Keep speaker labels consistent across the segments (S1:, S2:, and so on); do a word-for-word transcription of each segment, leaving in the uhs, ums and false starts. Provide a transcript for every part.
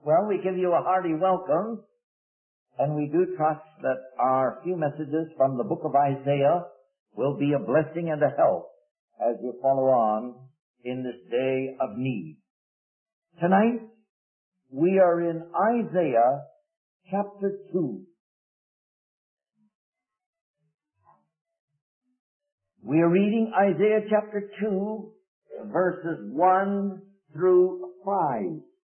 S1: Well, we give you a hearty welcome, and we do trust that our few messages from the book of Isaiah will be a blessing and a help as you follow on in this day of need. Tonight, we are in Isaiah chapter two. We are reading Isaiah chapter two, verses one through five.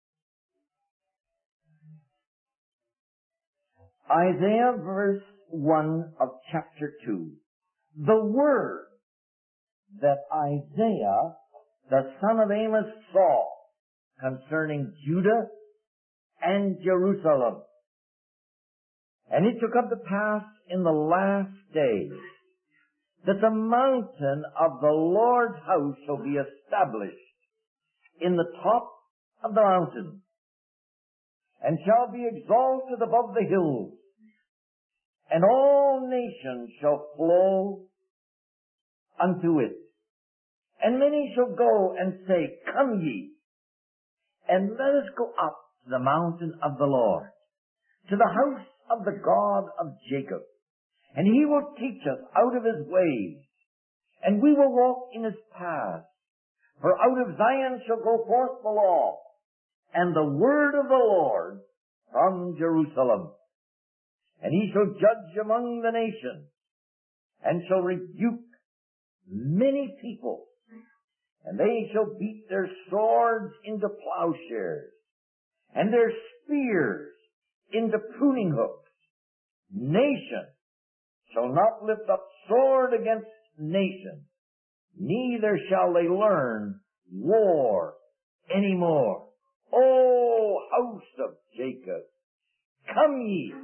S1: Isaiah verse one of chapter two. The word that Isaiah, the son of Amos, saw concerning Judah and Jerusalem. And it took up to pass in the last days that the mountain of the Lord's house shall be established in the top of the mountain, and shall be exalted above the hills, and all nations shall flow unto it. And many shall go and say, Come ye, and let us go up to the mountain of the Lord, to the house of the God of Jacob. And he will teach us out of his ways, and we will walk in his paths. For out of Zion shall go forth the law, and the word of the Lord from Jerusalem. And he shall judge among the nations, and shall rebuke many people, and they shall beat their swords into plowshares, and their spears into pruning hooks. Nation shall not lift up sword against nation, neither shall they learn war any more. O house of Jacob, come ye,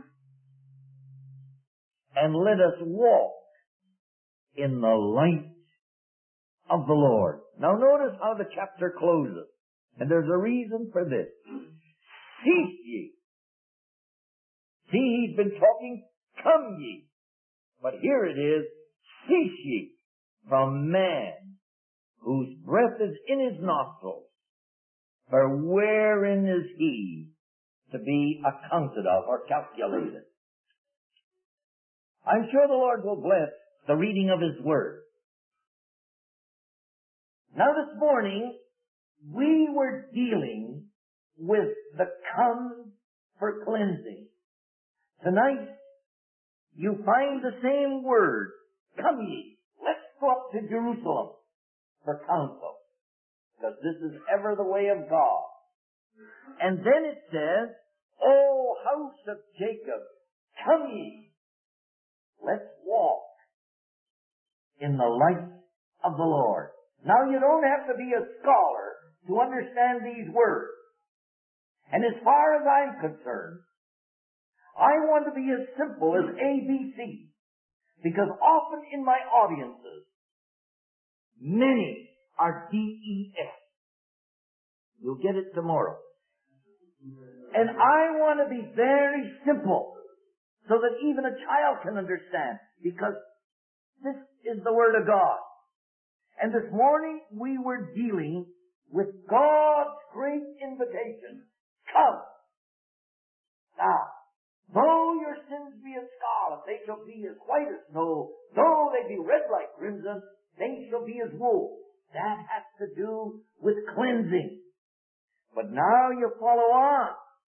S1: and let us walk in the light of the Lord. Now notice how the chapter closes. And there's a reason for this. Cease ye. See, he's been talking, come ye. But here it is, cease ye from man, whose breath is in his nostrils. For wherein is he to be accounted of or calculated? I'm sure the Lord will bless the reading of his word. Now this morning, we were dealing with the come for cleansing. Tonight, you find the same word, come ye, let's go up to Jerusalem for counsel, because this is ever the way of God. And then it says, O house of Jacob, come ye, let's walk in the light of the Lord. Now you don't have to be a scholar to understand these words. And as far as I'm concerned, I want to be as simple as A B C, because often in my audiences, many are D E F. You'll get it tomorrow. And I want to be very simple, so that even a child can understand, because this is the Word of God. And this morning we were dealing with God's great invitation. Come. Now, though your sins be as scarlet, they shall be as white as snow. Though they be red like crimson, they shall be as wool. That has to do with cleansing. But now you follow on.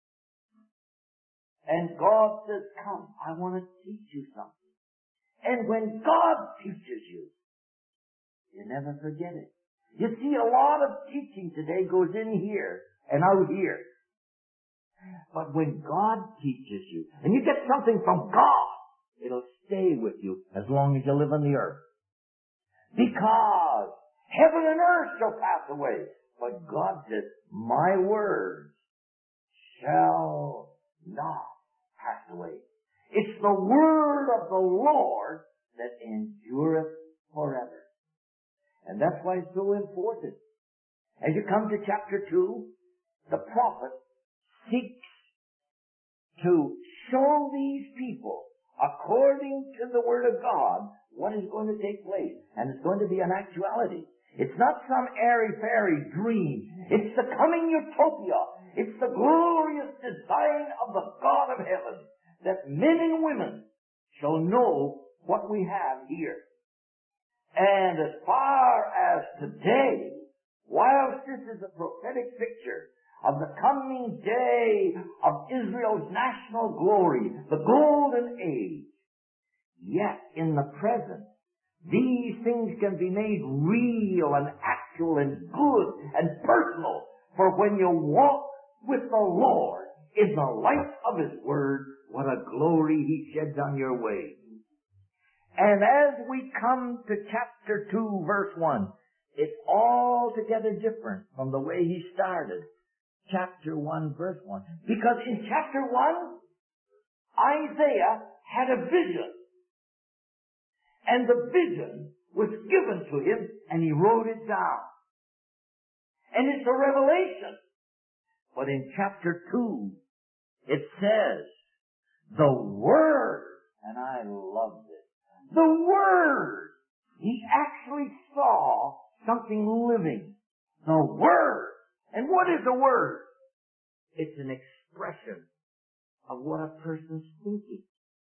S1: And God says, come, I want to teach you something. And when God teaches you, you never forget it. You see, a lot of teaching today goes in here and out here. But when God teaches you, and you get something from God, it'll stay with you as long as you live on the earth. Because heaven and earth shall pass away. But God says, my words shall not pass away. It's the word of the Lord that endureth forever. And that's why it's so important. As you come to chapter two, the prophet seeks to show these people, according to the Word of God, what is going to take place. And it's going to be an actuality. It's not some airy-fairy dream. It's the coming utopia. It's the glorious design of the God of heaven, that men and women shall know what we have here. And as far as today, whilst this is a prophetic picture of the coming day of Israel's national glory, the golden age, yet in the present, these things can be made real and actual and good and personal. For when you walk with the Lord in the light of His Word, what a glory He sheds on your way. And as we come to chapter two, verse one, it's altogether different from the way he started chapter one, verse one. Because in chapter one, Isaiah had a vision. And the vision was given to him, and he wrote it down. And it's a revelation. But in chapter two, it says, the Word, and I loved it, the Word, he actually saw something living. The Word. And what is the Word? It's an expression of what a person's thinking.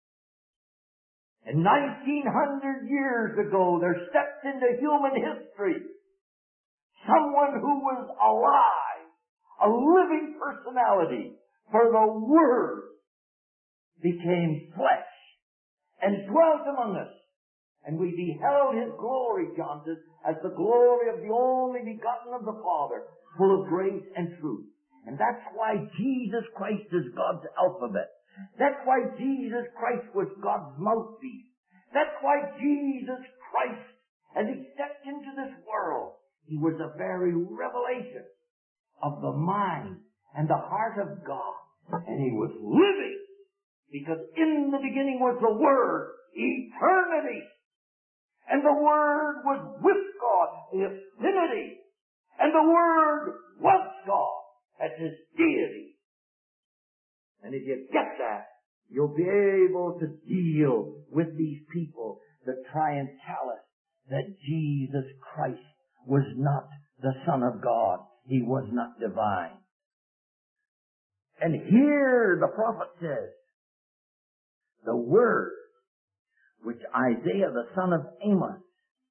S1: And nineteen hundred years ago, there stepped into human history someone who was alive, a living personality, for the Word became flesh and dwelt among us. And we beheld His glory, John says, as the glory of the only begotten of the Father, full of grace and truth. And that's why Jesus Christ is God's alphabet. That's why Jesus Christ was God's mouthpiece. That's why Jesus Christ, as He stepped into this world, He was a very revelation of the mind and the heart of God. And He was living, because in the beginning was the Word, eternity. And the Word was with God, the affinity. And the Word was God, that's His deity. And if you get that, you'll be able to deal with these people that try and tell us that Jesus Christ was not the Son of God. He was not divine. And here the prophet says, the Word which Isaiah the son of Amos,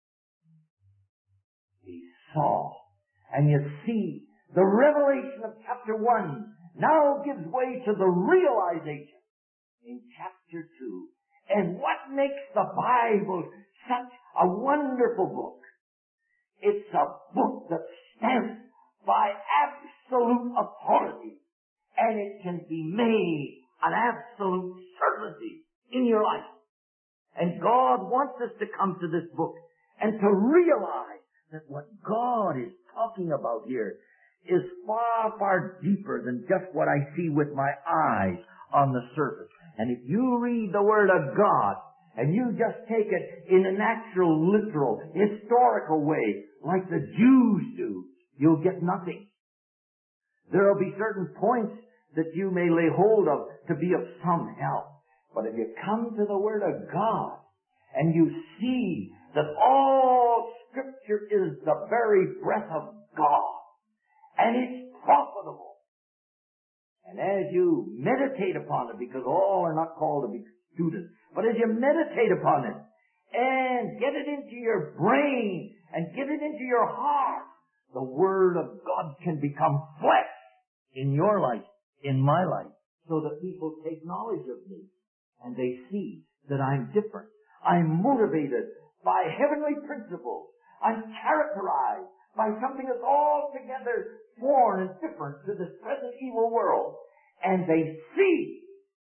S1: he saw. And you see, the revelation of chapter one now gives way to the realization in chapter two. And what makes the Bible such a wonderful book? It's a book that's stamped by absolute authority, and it can be made an absolute certainty in your life. And God wants us to come to this book and to realize that what God is talking about here is far, far deeper than just what I see with my eyes on the surface. And if you read the Word of God and you just take it in a natural, literal, historical way, like the Jews do, you'll get nothing. There will be certain points that you may lay hold of to be of some help. But if you come to the Word of God and you see that all Scripture is the very breath of God, and it's profitable, and as you meditate upon it, because all are not called to be students, but as you meditate upon it and get it into your brain and get it into your heart, the Word of God can become flesh in your life, in my life, so that people take knowledge of me. And they see that I'm different. I'm motivated by heavenly principles. I'm characterized by something that's altogether foreign and different to this present evil world. And they see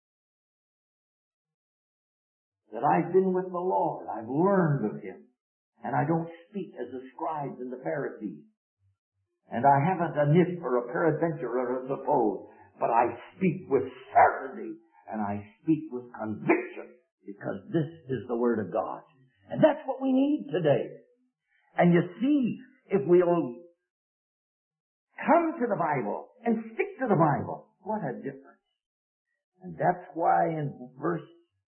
S1: that I've been with the Lord. I've learned of Him. And I don't speak as the scribes and the Pharisees. And I haven't a nip or a peradventure or a suppose. But I speak with certainty. And I speak with conviction, because this is the Word of God. And that's what we need today. And you see, if we'll come to the Bible and stick to the Bible, what a difference. And that's why in verse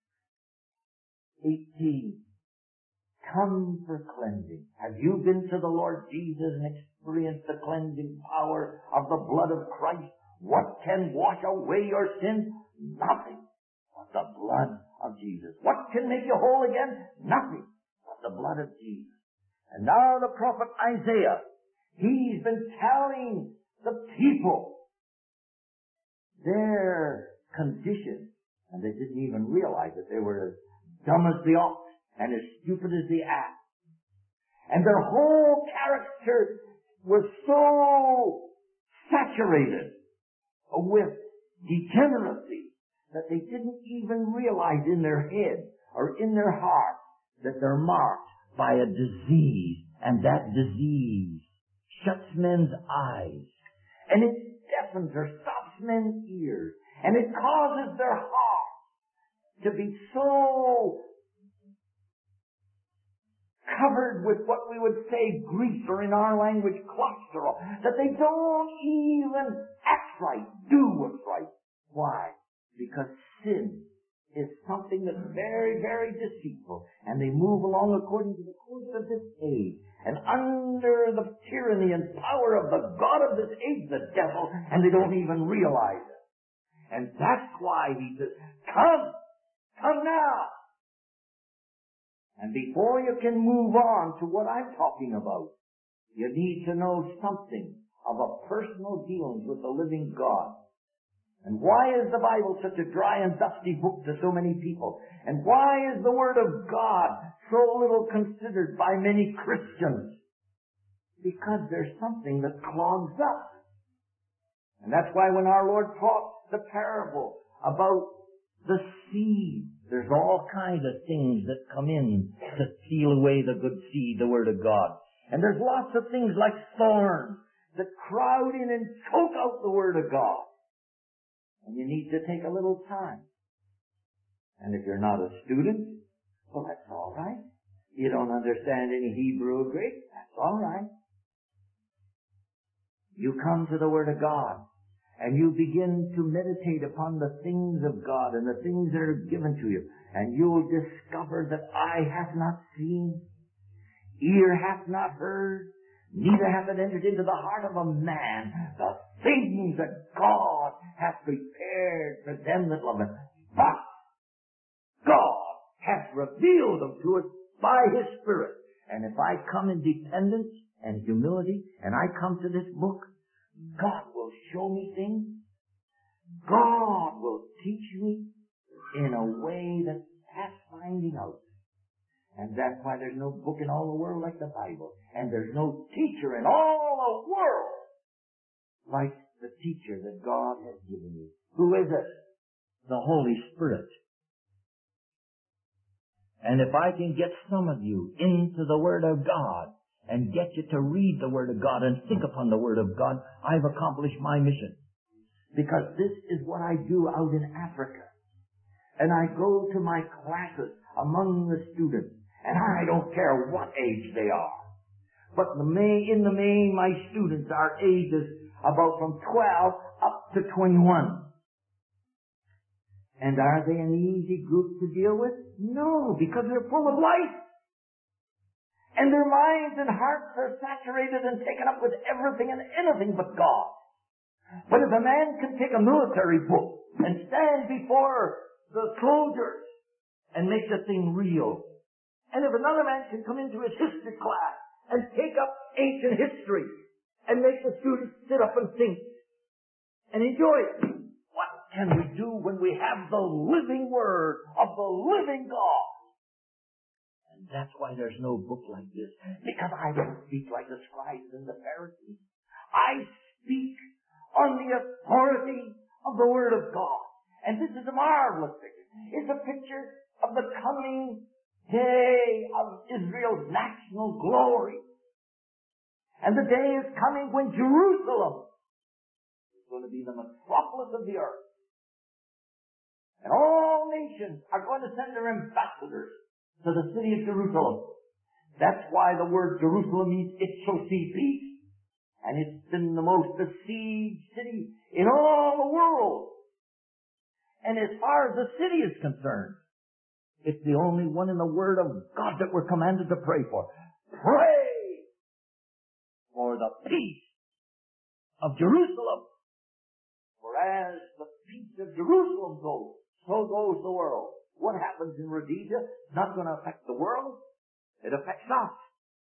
S1: eighteen, come for cleansing. Have you been to the Lord Jesus and experienced the cleansing power of the blood of Christ? What can wash away your sins? Nothing but the blood of Jesus. What can make you whole again? Nothing but the blood of Jesus. And now the prophet Isaiah, he's been telling the people their condition, and they didn't even realize that they were as dumb as the ox and as stupid as the ass. And their whole character was so saturated with degeneracy that they didn't even realize in their head or in their heart that they're marked by a disease, and that disease shuts men's eyes, and it deafens or stops men's ears, and it causes their hearts to be so covered with what we would say grease, or in our language cholesterol, that they don't even act right, do what's right. Why? Because sin is something that's very, very deceitful, and they move along according to the course of this age, and under the tyranny and power of the god of this age, the devil, and they don't even realize it. And that's why he says, come, come now. And before you can move on to what I'm talking about, you need to know something of a personal dealings with the living God. And why is the Bible such a dry and dusty book to so many people? And why is the Word of God so little considered by many Christians? Because there's something that clogs up. And that's why when our Lord taught the parable about the seed, there's all kinds of things that come in to steal away the good seed, the Word of God. And there's lots of things like thorns that crowd in and choke out the Word of God. And you need to take a little time. And if you're not a student, well, that's all right. You don't understand any Hebrew or Greek, that's all right. You come to the Word of God, and you begin to meditate upon the things of God and the things that are given to you, and you'll discover that eye hath not seen, ear hath not heard, neither hath it entered into the heart of a man the things that God hath prepared for them that love Him. But God hath revealed them to us by His Spirit. And if I come in dependence and humility, and I come to this book, God will show me things. God will teach me in a way that's past finding out. And that's why there's no book in all the world like the Bible. And there's no teacher in all the world like the teacher that God has given you. Who is it? The Holy Spirit. And if I can get some of you into the Word of God and get you to read the Word of God and think upon the Word of God, I've accomplished my mission. Because this is what I do out in Africa. And I go to my classes among the students. And I don't care what age they are. But the main, in the main, my students are ages about from twelve up to twenty-one. And are they an easy group to deal with? No, because they're full of life. And their minds and hearts are saturated and taken up with everything and anything but God. But if a man can take a military book and stand before the soldiers and make the thing real, and if another man can come into his history class and take up ancient history and make the students sit up and think and enjoy it, what can we do when we have the living Word of the living God? And that's why there's no book like this. Because I don't speak like the scribes and the Pharisees. I speak on the authority of the Word of God. And this is a marvelous picture. It's a picture of the coming day of Israel's national glory. And the day is coming when Jerusalem is going to be the metropolis of the earth. And all nations are going to send their ambassadors to the city of Jerusalem. That's why the word Jerusalem means it shall see peace. And it's been the most besieged city in all the world. And as far as the city is concerned, it's the only one in the Word of God that we're commanded to pray for. Pray for the peace of Jerusalem. as the peace of Jerusalem goes, so goes the world. What happens in Rhodesia is not going to affect the world. It affects us.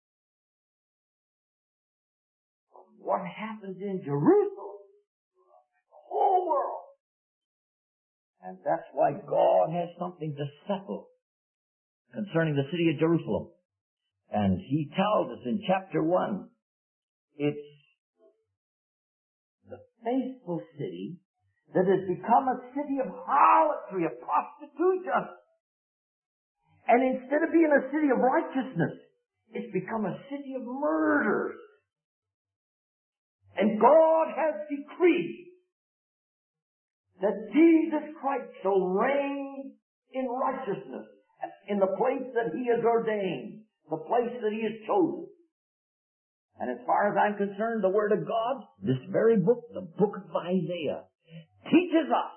S1: What happens in Jerusalem will affect the whole world. And that's why God has something to settle concerning the city of Jerusalem. And He tells us in chapter one, it's the faithful city that has become a city of harlotry, of prostitution. And instead of being a city of righteousness, it's become a city of murders. And God has decreed that Jesus Christ shall reign in righteousness in the place that He has ordained, the place that He has chosen. And as far as I'm concerned, the Word of God, this very book, the book of Isaiah, teaches us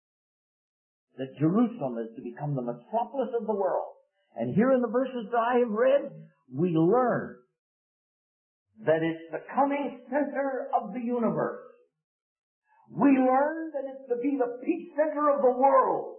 S1: that Jerusalem is to become the metropolis of the world. And here in the verses that I have read, we learn that it's the coming center of the universe. We learn that it's to be the peace center of the world.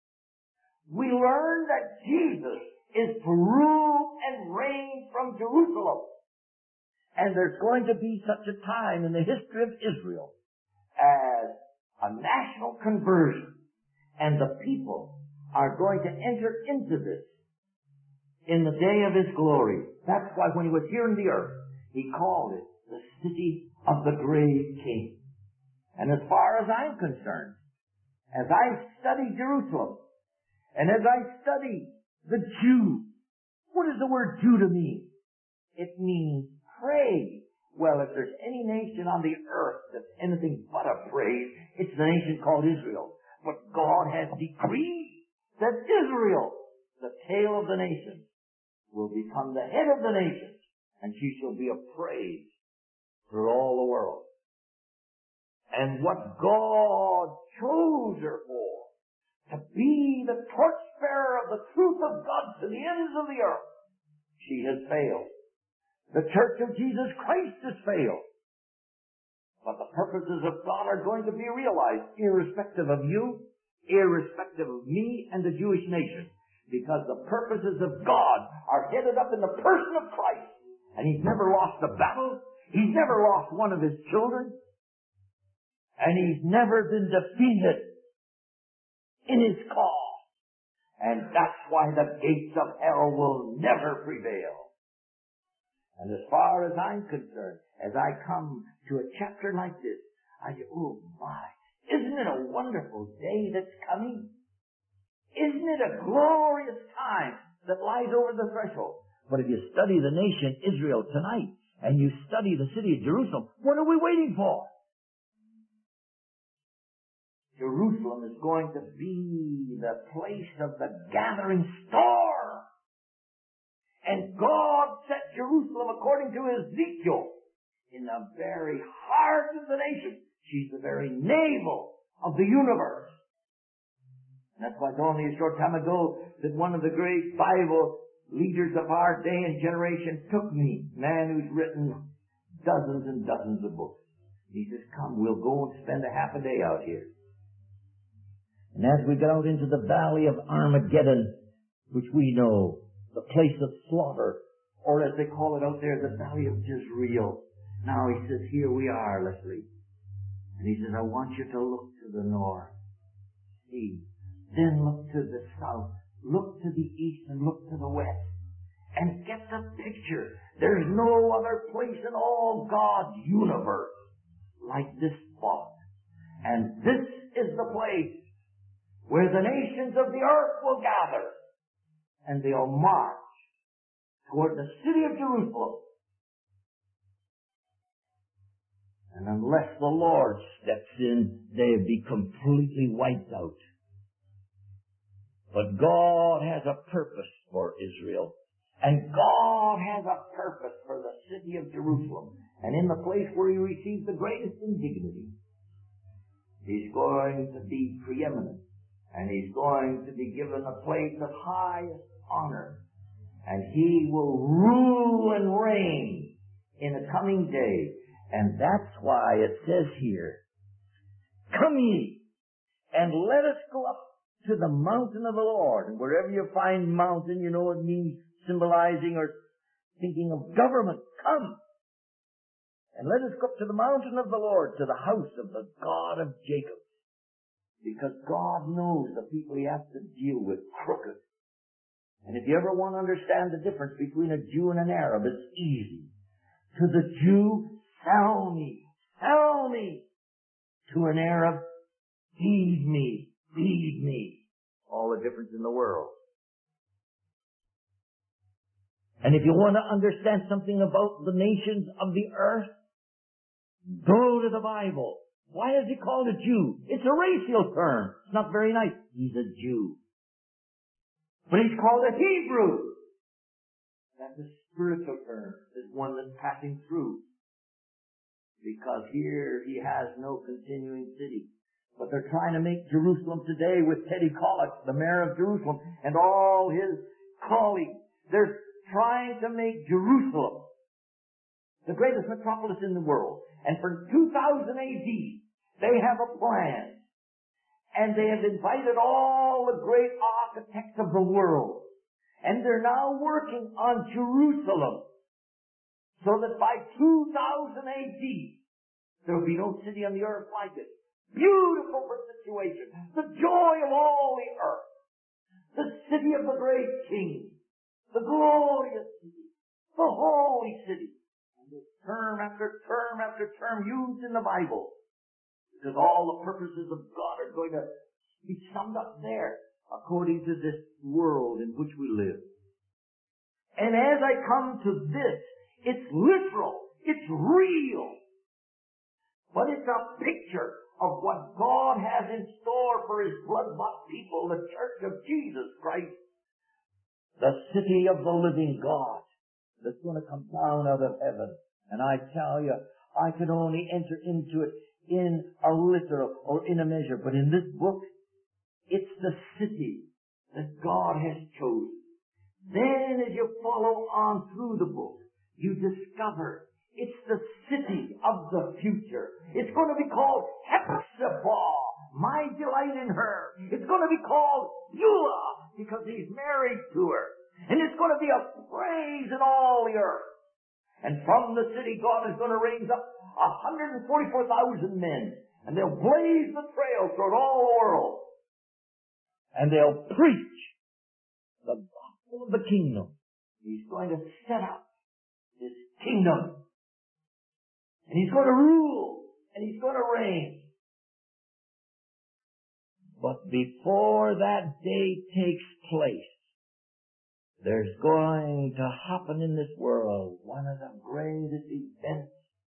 S1: We learn that Jesus is to rule and reign from Jerusalem. And there's going to be such a time in the history of Israel as a national conversion. And the people are going to enter into this in the day of His glory. That's why when He was here in the earth, He called it the city of the great King. And as far as I'm concerned, as I study Jerusalem, and as I study the Jews, what does the word Judah mean? It means praise. Well, if there's any nation on the earth that's anything but a praise, it's the nation called Israel. But God has decreed that Israel, the tail of the nation, will become the head of the nation, and she shall be a praise for all the world. And what God chose her for, to be the torchbearer of the truth of God to the ends of the earth, she has failed. The Church of Jesus Christ has failed. But the purposes of God are going to be realized, irrespective of you, irrespective of me and the Jewish nation. Because the purposes of God are headed up in the person of Christ. And He's never lost a battle. He's never lost one of His children. And He's never been defeated in His cause. And that's why the gates of hell will never prevail. And as far as I'm concerned, as I come to a chapter like this, I say, oh my, isn't it a wonderful day that's coming? Isn't it a glorious time that lies over the threshold? But if you study the nation Israel tonight, and you study the city of Jerusalem, what are we waiting for? Jerusalem is going to be the place of the gathering storm. And God set Jerusalem, according to Ezekiel, in the very heart of the nation. She's the very navel of the universe. And that's why it's only a short time ago that one of the great Bible leaders of our day and generation took me, a man who's written dozens and dozens of books. He says, come, we'll go and spend a half a day out here. And as we get out into the valley of Armageddon, which we know, the place of slaughter, or as they call it out there, the valley of Jezreel. Now he says, here we are, Leslie. And he says, I want you to look to the north. See. Then look to the south. Look to the east and look to the west. And get the picture. There's no other place in all God's universe like this spot. And this is the place where the nations of the earth will gather. And they'll march toward the city of Jerusalem. And unless the Lord steps in, they'll be completely wiped out. But God has a purpose for Israel. And God has a purpose for the city of Jerusalem. And in the place where He received the greatest indignity, He's going to be preeminent. And He's going to be given a place of highest honor. And He will rule and reign in a coming day. And that's why it says here, come ye, and let us go up to the mountain of the Lord. And wherever you find mountain, you know it means symbolizing or thinking of government. Come, and let us go up to the mountain of the Lord, to the house of the God of Jacob. Because God knows the people He has to deal with crooked. And if you ever want to understand the difference between a Jew and an Arab, it's easy. To the Jew, sell me, sell me. To an Arab, feed me, feed me. All the difference in the world. And if you want to understand something about the nations of the earth, go to the Bible. Why is he called a Jew? It's a racial term. It's not very nice. He's a Jew. But he's called a Hebrew. That's a spiritual term. It's one that's passing through. Because here he has no continuing city. But they're trying to make Jerusalem today with Teddy Kollek, the mayor of Jerusalem, and all his colleagues. They're trying to make Jerusalem the greatest metropolis in the world. And for two thousand A D, they have a plan. And they have invited all the great architects of the world. And they're now working on Jerusalem. So that by two thousand A D, there will be no city on the earth like it. Beautiful situation. The joy of all the earth. The city of the great King. The glorious city. The holy city. And the term after term after term used in the Bible. Because all the purposes of God are going to be summed up there according to this world in which we live. And as I come to this, it's literal. It's real. But it's a picture of what God has in store for His blood-bought people, the Church of Jesus Christ. The city of the living God that's going to come down out of heaven. And I tell you, I can only enter into it in a literal or in a measure. But in this book, it's the city that God has chosen. Then as you follow on through the book, you discover it's the city of the future. It's going to be called Hephzibah, my delight in her. It's going to be called Beulah, because he's married to her. And it's going to be a praise in all the earth. And from the city, God is going to raise up one hundred forty-four thousand men. And they'll blaze the trail throughout all the world. And they'll preach the gospel of the kingdom. He's going to set up His kingdom. And He's going to rule. And He's going to reign. But before that day takes place, there's going to happen in this world one of the greatest events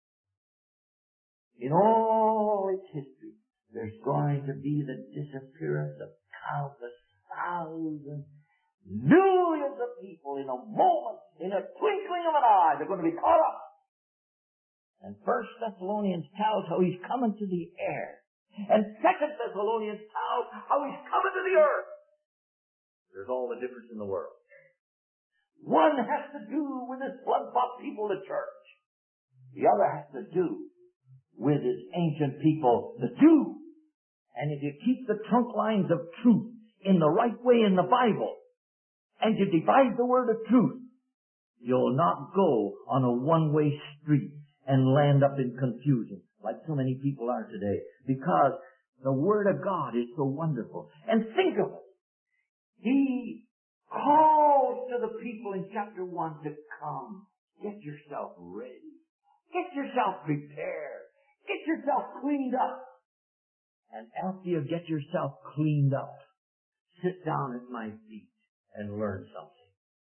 S1: in all its history. There's going to be the disappearance of countless thousands, millions of people in a moment, in a twinkling of an eye. They're going to be caught up. And First Thessalonians tells how He's coming to the air. And Second Thessalonians tells how He's coming to the earth. There's all the difference in the world. One has to do with His blood-bought people, the church. The other has to do with His ancient people, the Jews. And if you keep the trunk lines of truth in the right way in the Bible, and you divide the word of truth, you'll not go on a one-way street and land up in confusion like so many people are today, because the Word of God is so wonderful. And think of it. He calls to the people in chapter one to come. Get yourself ready. Get yourself prepared. Get yourself cleaned up. And after you get yourself cleaned up, sit down at my feet and learn something.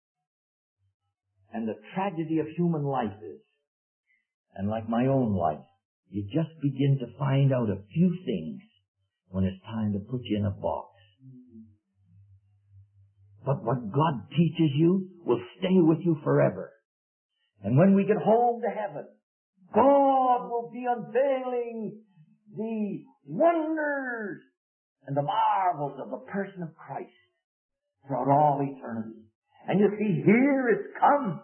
S1: And the tragedy of human life is, and like my own life, you just begin to find out a few things when it's time to put you in a box. But what God teaches you will stay with you forever. And when we get home to heaven, God will be unveiling the wonders and the marvels of the person of Christ throughout all eternity. And you see, here it's come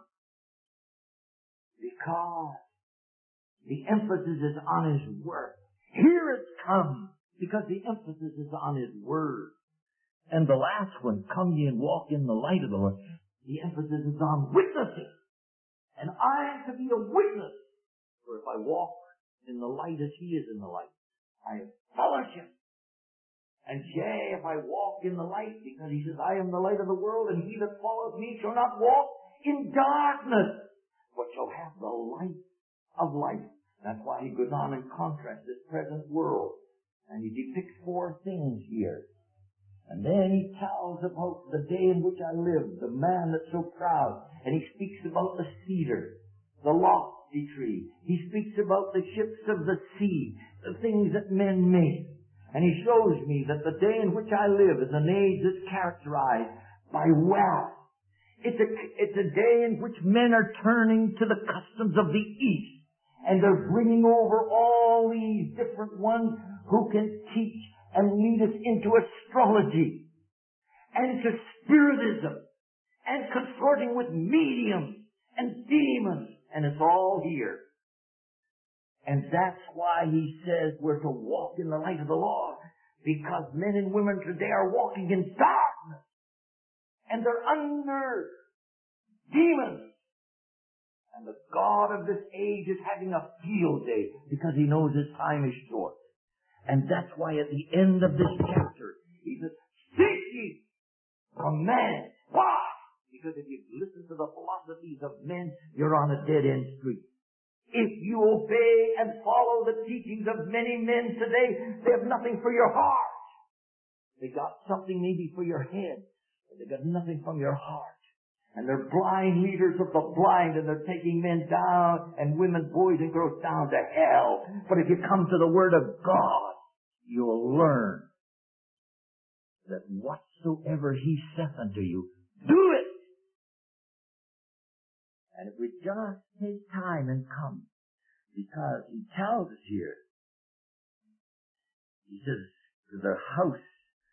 S1: because the emphasis is on His work. Here it's come because the emphasis is on His Word. And the last one, come ye and walk in the light of the Lord. The emphasis is on witnessing. And I am to be a witness. For if I walk in the light as He is in the light, I have fellowship. And yea, if I walk in the light, because He says, I am the light of the world, and he that followeth me shall not walk in darkness, but shall have the light of life. That's why he goes on and contrasts this present world. And he depicts four things here. And then he tells about the day in which I live, the man that's so proud. And he speaks about the cedar, the lofty tree. He speaks about the ships of the sea, the things that men make. And he shows me that the day in which I live is an age that's characterized by wealth. It's a, it's a day in which men are turning to the customs of the East. And they're bringing over all these different ones who can teach and lead us into astrology and to spiritism and consorting with mediums and demons. And it's all here. And that's why he says we're to walk in the light of the Lord, because men and women today are walking in darkness and they're under demons. And the God of this age is having a field day because He knows His time is short. And that's why at the end of this chapter, He says, seek ye from man. Why? Because if you listen to the philosophies of men, you're on a dead-end street. If you obey and follow the teachings of many men today, they have nothing for your heart. They got something maybe for your head, but they got nothing from your heart. And they're blind leaders of the blind, and they're taking men down, and women, boys, and girls down to hell. But if you come to the Word of God, you'll learn that whatsoever He saith unto you, do it! And if we just take time and come, because He tells us here, He says, to the house,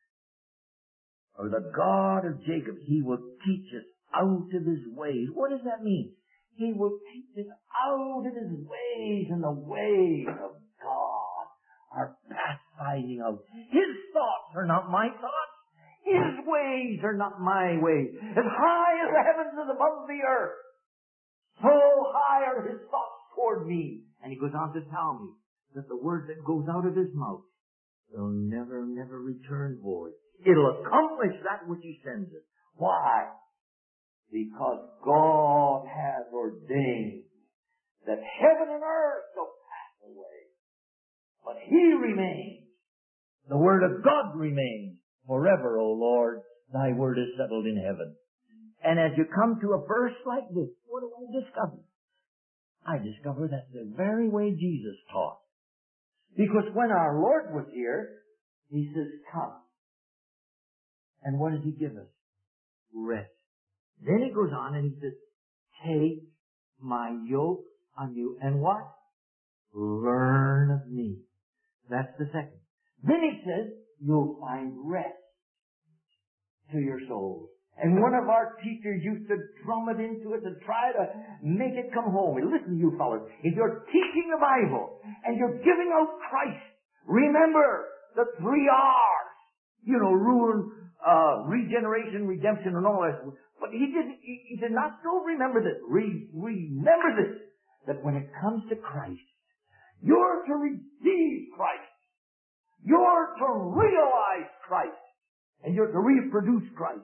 S1: or the God of Jacob, He will teach us out of His ways. What does that mean? He will teach us out of His ways, and the ways of God are past finding out. His thoughts are not my thoughts. His ways are not my ways. As high as the heavens is above the earth, so high are His thoughts toward me. And He goes on to tell me that the word that goes out of His mouth will never, never return void. It'll accomplish that which He sends it. Why? Because God has ordained that heaven and earth shall pass away, but He remains. The Word of God remains forever, O Lord. Thy Word is settled in heaven. And as you come to a verse like this, what do I discover? I discover that's the very way Jesus taught. Because when our Lord was here, He says, come. And what does He give us? Rest. Then He goes on and He says, take my yoke on you. And what? Learn of me. That's the second. Then He says, you'll find rest to your souls. And one of our teachers used to drum it into us and try to make it come home. And listen, you fellas, if you're teaching the Bible and you're giving out Christ, remember the three R's. You know, ruin, uh, regeneration, redemption, and all that. But he didn't, he, he did not still remember this. Re, remember this, that when it comes to Christ, you're to receive Christ. You're to realize Christ. And you're to reproduce Christ.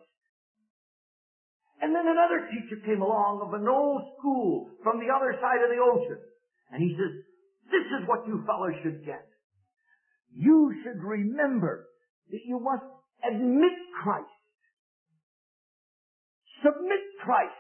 S1: And then another teacher came along of an old school from the other side of the ocean. And he says, this is what you fellows should get. You should remember that you must admit Christ. Submit Christ.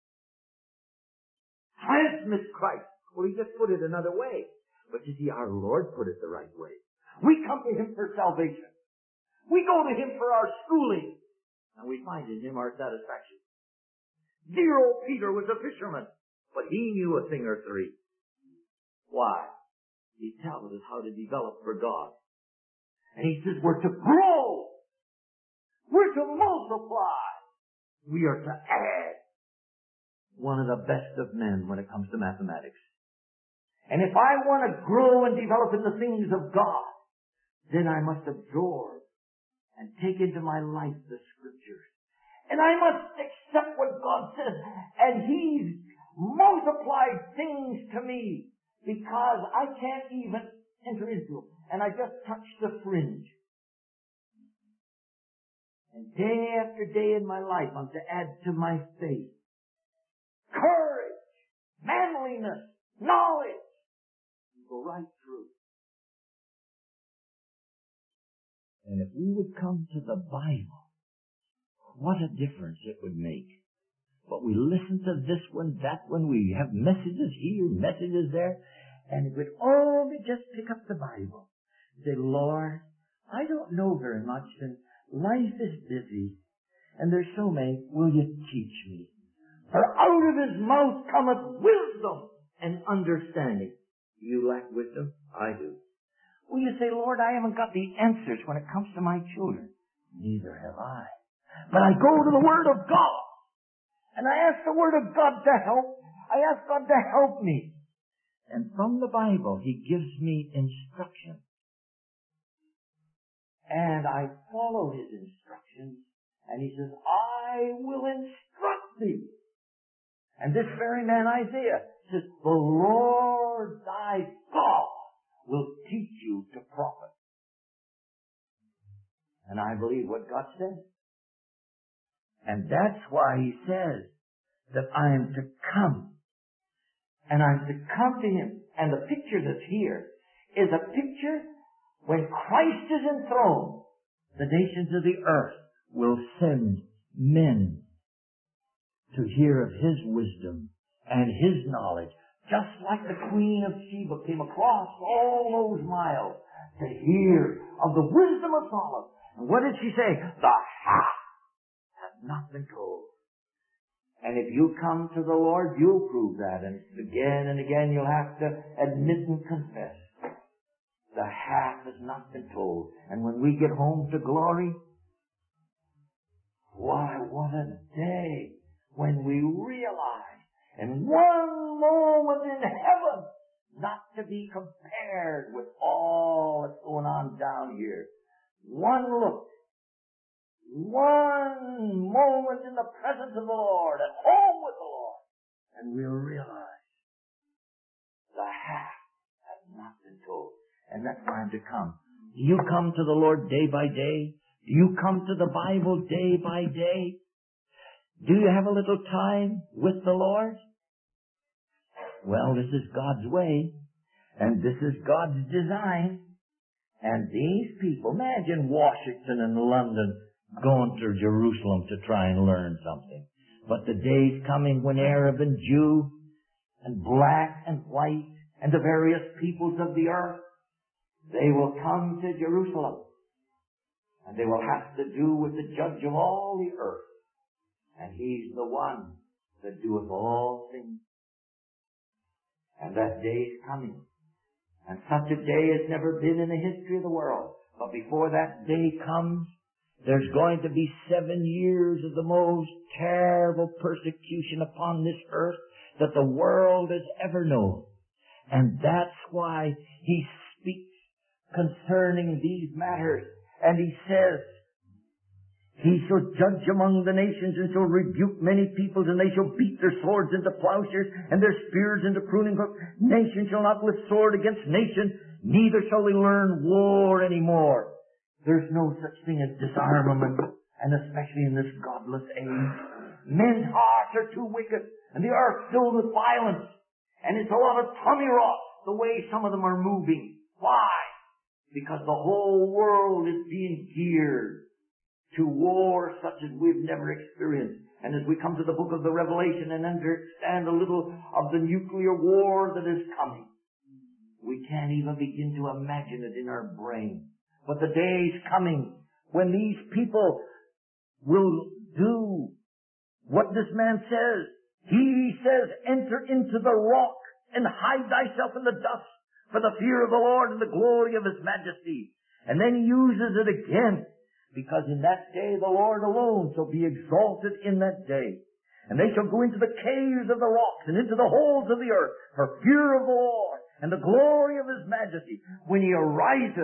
S1: Transmit Christ. Well, he just put it another way. But you see, our Lord put it the right way. We come to Him for salvation. We go to Him for our schooling. And we find in Him our satisfaction. Dear old Peter was a fisherman, but he knew a thing or three. Why? He tells us how to develop for God. And He says we're to grow. We're to multiply. We are to add. One of the best of men when it comes to mathematics. And if I want to grow and develop in the things of God, then I must absorb and take into my life the Scriptures. And I must accept what God says. And He's multiplied things to me because I can't even enter into them. And I just touch the fringe. And day after day in my life, I'm to add to my faith courage, manliness, knowledge. You go right through. And if we would come to the Bible, what a difference it would make. But we listen to this one, that one, we have messages here, messages there, and it would all be just pick up the Bible. Say, Lord, I don't know very much, and life is busy, and there's so many. Will you teach me? For out of His mouth cometh wisdom and understanding. You lack wisdom? I do. Will you say, Lord, I haven't got the answers when it comes to my children? Neither have I. But I go to the Word of God, and I ask the Word of God to help. I ask God to help me. And from the Bible, He gives me instruction. And I follow His instructions, and He says, I will instruct thee. And this very man, Isaiah, says, the Lord thy God will teach you to profit. And I believe what God said. And that's why He says that I am to come. And I'm to come to Him. And the picture that's here is a picture when Christ is enthroned, the nations of the earth will send men to hear of His wisdom and His knowledge, just like the Queen of Sheba came across all those miles to hear of the wisdom of Solomon. And what did she say? The half has not been told. And if you come to the Lord, you'll prove that. And again and again you'll have to admit and confess. The half has not been told. And when we get home to glory, why, what a day when we realize in one moment in heaven, not to be compared with all that's going on down here. One look, one moment in the presence of the Lord, at home with the Lord, and we'll realize the half has not been told. And that's why I'm to come. Do you come to the Lord day by day? Do you come to the Bible day by day? Do you have a little time with the Lord? Well, this is God's way, and this is God's design. And these people, imagine Washington and London going to Jerusalem to try and learn something. But the day's coming when Arab and Jew and black and white and the various peoples of the earth, they will come to Jerusalem. And they will have to do with the judge of all the earth. And He's the one that doeth all things. And that day is coming. And such a day has never been in the history of the world. But before that day comes, there's going to be seven years of the most terrible persecution upon this earth that the world has ever known. And that's why He speaks concerning these matters. And He says, He shall judge among the nations and shall rebuke many peoples, and they shall beat their swords into plowshares and their spears into pruning hooks. Nation shall not lift sword against nation, neither shall they learn war anymore. There's no such thing as disarmament, and especially in this godless age. Men's hearts are too wicked, and the earth filled with violence. And it's a lot of tummy rot, the way some of them are moving. Why? Because the whole world is being geared to war such as we've never experienced. And as we come to the book of the Revelation and understand a little of the nuclear war that is coming, we can't even begin to imagine it in our brain. But the day is coming when these people will do what this man says. He says, enter into the rock and hide thyself in the dust for the fear of the Lord and the glory of His majesty. And then He uses it again, because in that day the Lord alone shall be exalted in that day. And they shall go into the caves of the rocks and into the holes of the earth for fear of the Lord and the glory of His majesty, when He arises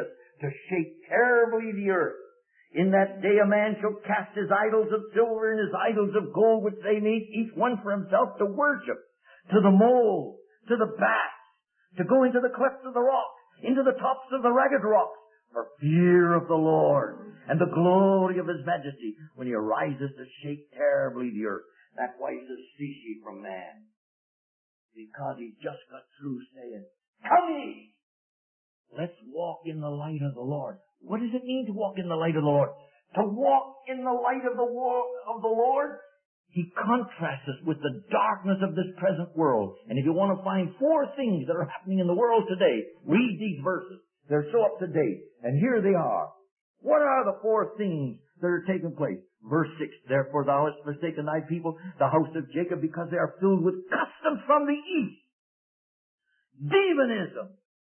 S1: to shake terribly the earth. In that day a man shall cast his idols of silver and his idols of gold, which they made each one for himself to worship, to the mole, to the bat, to go into the clefts of the rock, into the tops of the ragged rocks, for fear of the Lord and the glory of His majesty, when He arises to shake terribly the earth. That's why He says, cease ye from man. Because He just got through saying, come ye, let's walk in the light of the Lord. What does it mean to walk in the light of the Lord? To walk in the light of the, wo- of the Lord, He contrasts us with the darkness of this present world. And if you want to find four things that are happening in the world today, read these verses. They're so up to date. And here they are. What are the four things that are taking place? Verse six, therefore thou hast forsaken thy people, the house of Jacob, because they are filled with customs from the east. Demonism.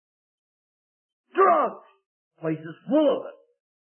S1: Drugs. Places full of it.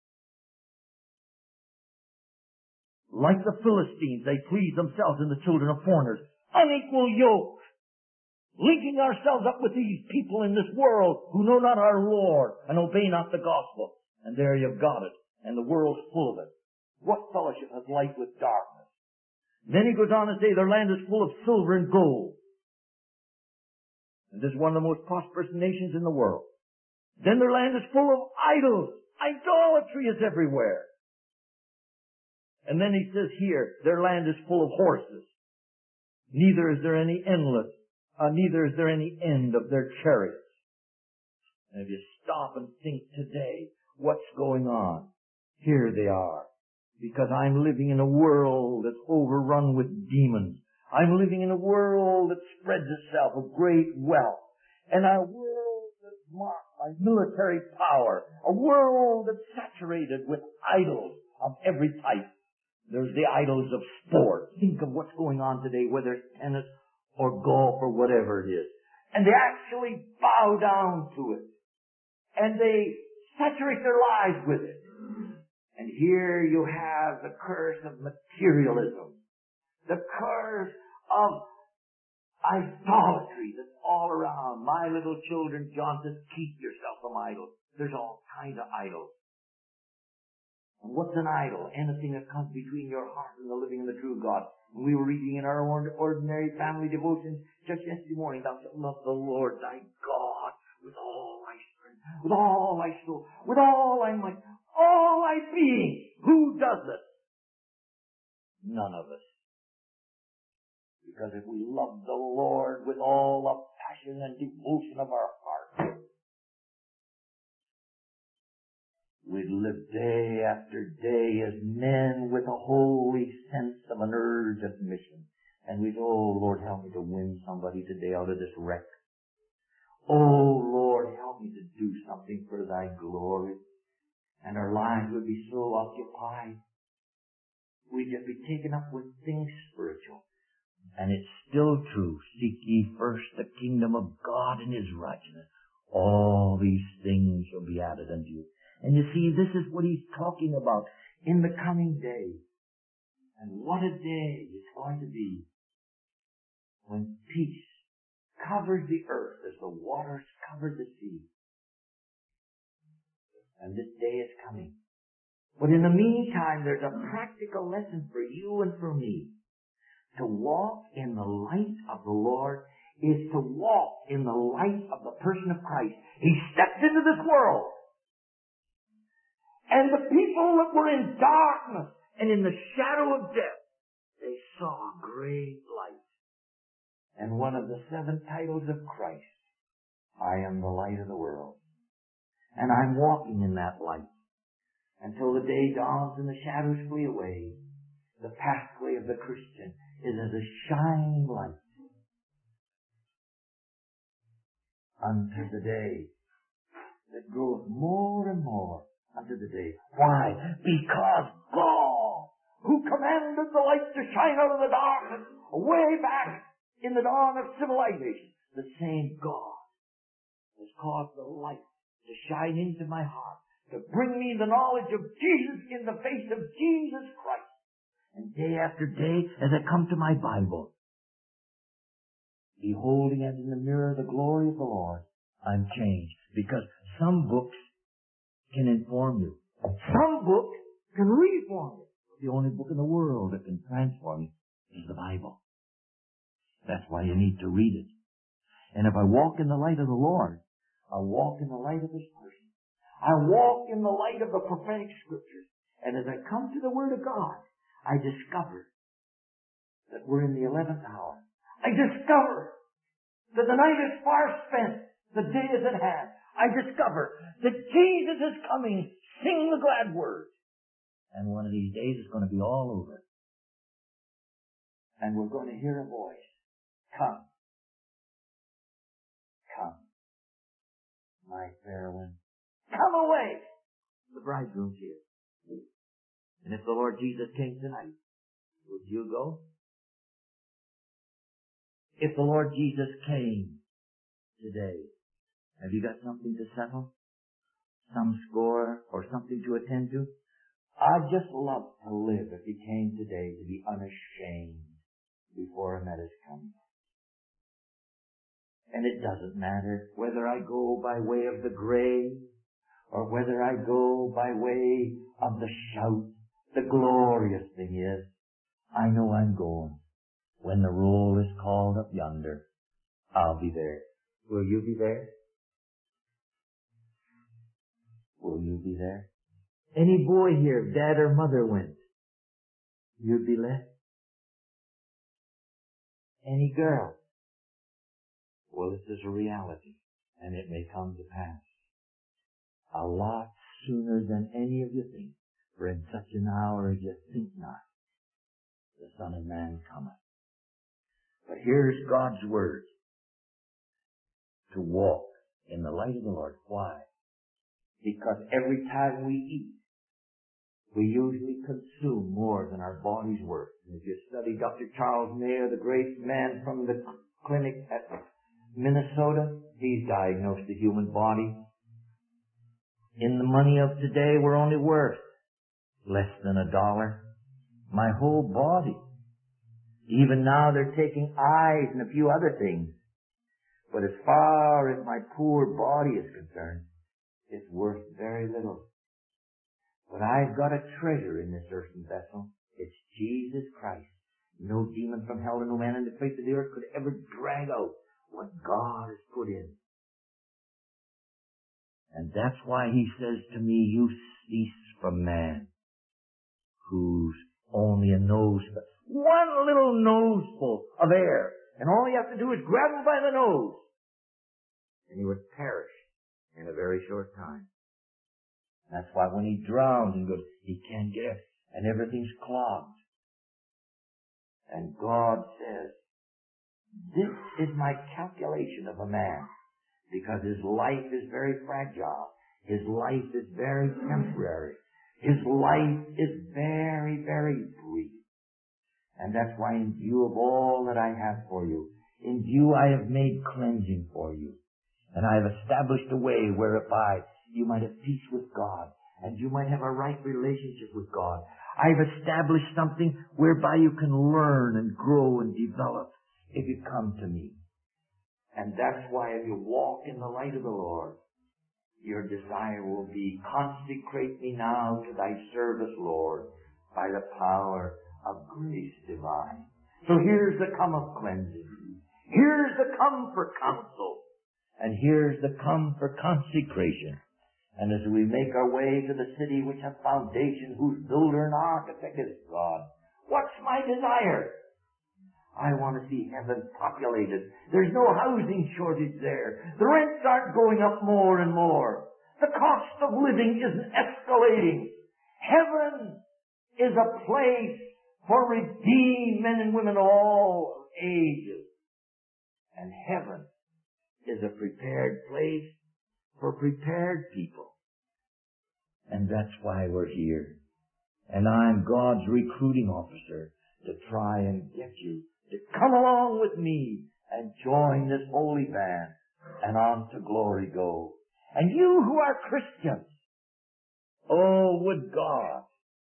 S1: Like the Philistines, they please themselves and the children of foreigners. Unequal yoke. Linking ourselves up with these people in this world who know not our Lord and obey not the gospel. And there you've got it. And the world's full of it. What fellowship has light with darkness? Then he goes on to say their land is full of silver and gold. And this is one of the most prosperous nations in the world. Then their land is full of idols. Idolatry is everywhere. And then he says here, their land is full of horses. Neither is there any endless, uh, neither is there any end of their chariots. And if you stop and think today, what's going on? Here they are. Because I'm living in a world that's overrun with demons. I'm living in a world that spreads itself with great wealth. And a world that's marked by military power. A world that's saturated with idols of every type. There's the idols of sport. Think of what's going on today, whether it's tennis or golf or whatever it is. And they actually bow down to it. And they saturate their lives with it. And here you have the curse of materialism. The curse of idolatry that's all around. My little children, John says, keep yourself from idols. There's all kinds of idols. And what's an idol? Anything that comes between your heart and the living and the true God. And we were reading in our ordinary family devotions just yesterday morning, thou shalt love the Lord thy God with all thy strength, with all thy soul, with all thy might, all thy being. Who does it? None of us. Because if we love the Lord with all the passion and devotion of our heart, we'd live day after day as men with a holy sense of an urgent mission. And we'd, oh Lord, help me to win somebody today out of this wreck. Oh Lord, help me to do something for thy glory. And our lives would be so occupied. We'd just be taken up with things spiritual. And it's still true. Seek ye first the kingdom of God and His righteousness. All these things shall be added unto you. And you see, this is what he's talking about in the coming day. And what a day it's going to be when peace covers the earth as the waters cover the sea. And this day is coming. But in the meantime, there's a practical lesson for you and for me. To walk in the light of the Lord is to walk in the light of the person of Christ. He stepped into this world. And the people that were in darkness and in the shadow of death, they saw a great light. And one of the seven titles of Christ, I am the light of the world. And I'm walking in that light. Until the day dawns and the shadows flee away, the pathway of the Christian is as a shining light unto the day that groweth more and more unto the day. Why? Because God, who commanded the light to shine out of the darkness way back in the dawn of civilization, the same God has caused the light to shine into my heart, to bring me the knowledge of Jesus in the face of Jesus Christ. And day after day, as I come to my Bible, beholding as in the mirror the glory of the Lord, I'm changed. Because some books can inform you. Some book can reform you. The only book in the world that can transform you is the Bible. That's why you need to read it. And if I walk in the light of the Lord, I walk in the light of His person. I walk in the light of the prophetic scriptures. And as I come to the Word of God, I discover that we're in the eleventh hour. I discover that the night is far spent. The day is at hand. I discover that Jesus is coming. Sing the glad word. And one of these days it's going to be all over. And we're going to hear a voice. Come. Come. My fair one. Come away. The bridegroom's here. And if the Lord Jesus came tonight, would you go? If the Lord Jesus came today, have you got something to settle? Some score or something to attend to? I'd just love to live if He came today to be unashamed before Him at His coming. And it doesn't matter whether I go by way of the grave or whether I go by way of the shout. The glorious thing is, I know I'm going. When the roll is called up yonder, I'll be there. Will you be there? Will you be there? Any boy here, dad or mother went, you'd be left. Any girl? Well, this is a reality, and it may come to pass a lot sooner than any of you think. For in such an hour as you think not, the Son of Man cometh. But here's God's word. To walk in the light of the Lord. Why? Because every time we eat, we usually consume more than our body's worth. And if you study Doctor Charles Mayer, the great man from the clinic at Minnesota, he's diagnosed the human body. In the money of today, we're only worth less than a dollar. My whole body. Even now they're taking eyes and a few other things. But as far as my poor body is concerned, it's worth very little. But I've got a treasure in this earthen vessel. It's Jesus Christ. No demon from hell and no man in the face of the earth could ever drag out what God has put in. And that's why He says to me, you cease from man, who's only a nose, one little noseful of air. And all you have to do is grab him by the nose. And he would perish in a very short time. That's why when he drowns and goes, he can't get it. And everything's clogged. And God says, this is my calculation of a man. Because his life is very fragile. His life is very temporary. His life is very, very brief. And that's why in view of all that I have for you, in view I have made cleansing for you. And I have established a way whereby you might have peace with God. And you might have a right relationship with God. I've established something whereby you can learn and grow and develop if you come to me. And that's why if you walk in the light of the Lord, your desire will be, consecrate me now to thy service, Lord, by the power of grace divine. So here's the come of cleansing. Here's the come for counsel. And here's the come for consecration. And as we make our way to the city which hath foundations, whose builder and architect is God, what's my desire? I want to see heaven populated. There's no housing shortage there. The rents aren't going up more and more. The cost of living isn't escalating. Heaven is a place for redeemed men and women of all ages. And heaven is a prepared place for prepared people. And that's why we're here. And I'm God's recruiting officer to try and get you to come along with me and join this holy band and on to glory go. And you who are Christians, oh, would God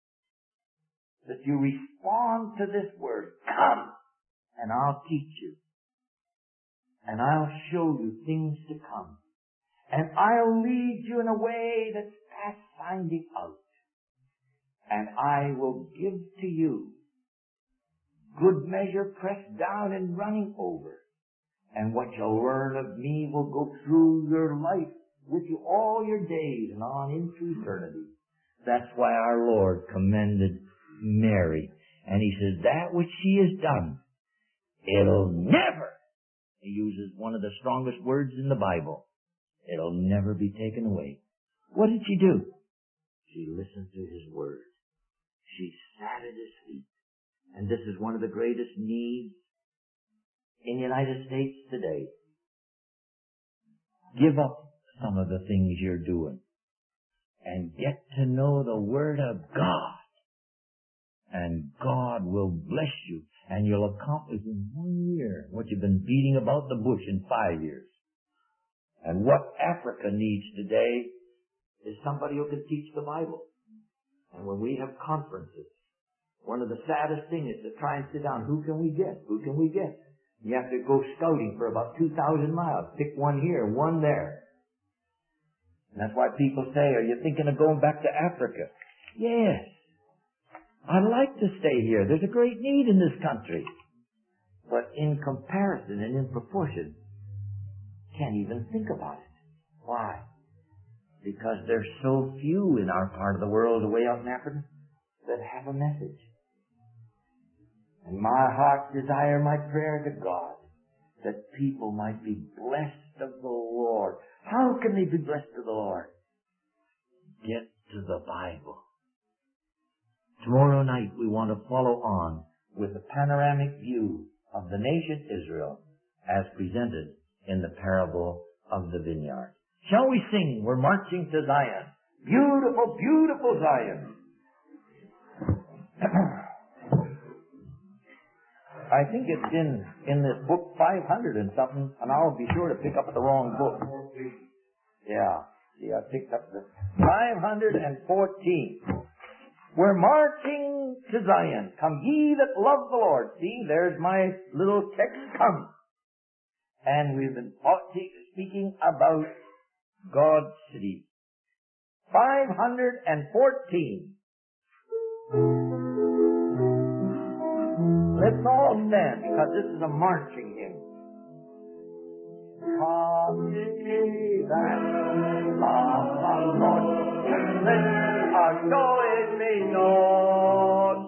S1: that you respond to this word, come, and I'll teach you. And I'll show you things to come. And I'll lead you in a way that's past finding out. And I will give to you good measure pressed down and running over. And what you'll learn of me will go through your life with you all your days and on into eternity. That's why our Lord commended Mary. And he says, that which she has done, it'll never, he uses one of the strongest words in the Bible, it'll never be taken away. What did she do? She listened to his word. She sat at his feet. And this is one of the greatest needs in the United States today. Give up some of the things you're doing and get to know the Word of God. And God will bless you, and you'll accomplish in one year what you've been beating about the bush in five years. And what Africa needs today is somebody who can teach the Bible. And when we have conferences, one of the saddest things is to try and sit down. Who can we get? Who can we get? You have to go scouting for about two thousand miles. Pick one here, one there. And that's why people say, are you thinking of going back to Africa? Yes. I'd like to stay here. There's a great need in this country. But in comparison and in proportion, can't even think about it. Why? Because there's so few in our part of the world, way out in Africa, that have a message. And my heart's desire, my prayer to God, that people might be blessed of the Lord. How can they be blessed of the Lord? Get to the Bible. Tomorrow night we want to follow on with the panoramic view of the nation Israel as presented in the parable of the vineyard. Shall we sing? We're marching to Zion. Beautiful, beautiful Zion. I think it's in, in this book five hundred and something, and I'll be sure to pick up the wrong book. Yeah, see, I picked up the five hundred fourteen. We're marching to Zion. Come ye that love the Lord. See, there's my little text, come. And we've been speaking about God's city. five hundred fourteen. Let's all stand, because this is a marching hymn. Come ye that love the Lord, and let our joy be known.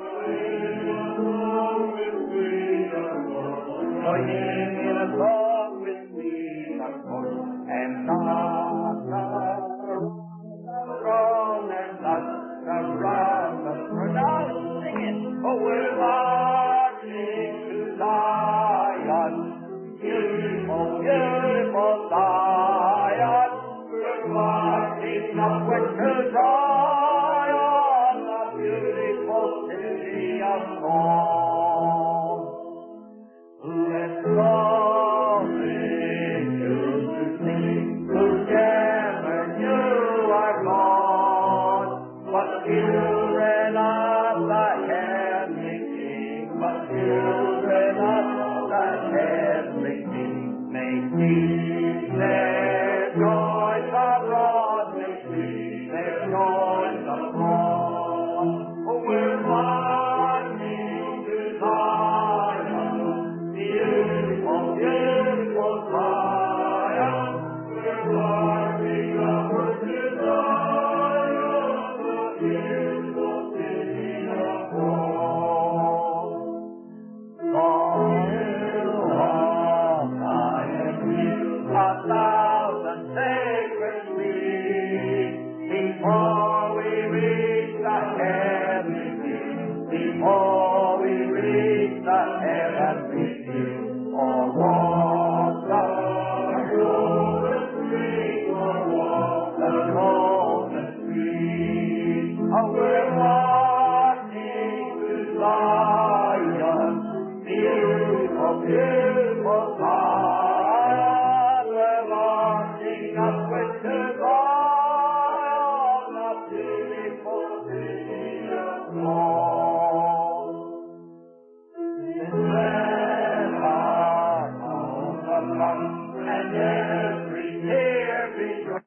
S1: For ye in a song with me, and not the wrong and not the wrong, but now sing it, for we're marching to Zion, beautiful, beautiful Zion, we're marching upward to Zion, the beautiful city of God. Let's all sing to sing together, you are God, but children of the heavenly King, but children of the heavenly King, may see their joys abroad, may see their joys abroad. Oh, we're marching to Zion, beautiful, beautiful Zion, we're marching upward to Zion, the beautiful city of God. All of Zion view a thousand sacred streets before we reach the heavenly view, before we reach the heavenly view, or walk the golden street, or walk the golden street.